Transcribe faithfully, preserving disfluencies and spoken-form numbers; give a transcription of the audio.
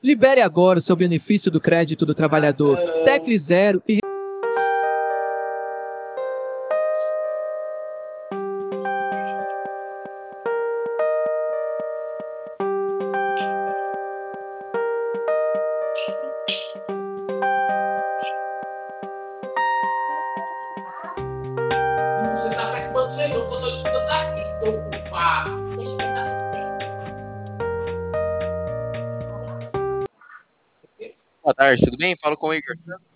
Libere agora o seu benefício do crédito do trabalhador. Tecle Zero e Você tá participando do menu, eu tô escutando daqui, seu culpado. Boa tarde, tudo bem? Falo com o Igor.